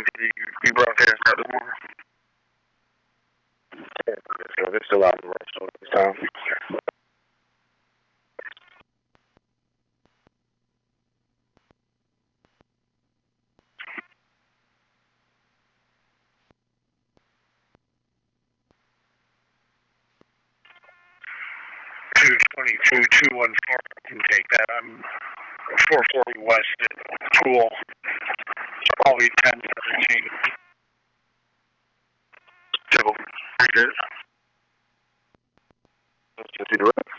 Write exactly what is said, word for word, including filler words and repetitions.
the we broadcast out this morning. Yeah, so they're still out in the rush so this time. Two twenty two two one four. Can take that. I'm four forty west at Pool. I'll be ten seventeen. Double. Appreciate it. Let's get to the rest.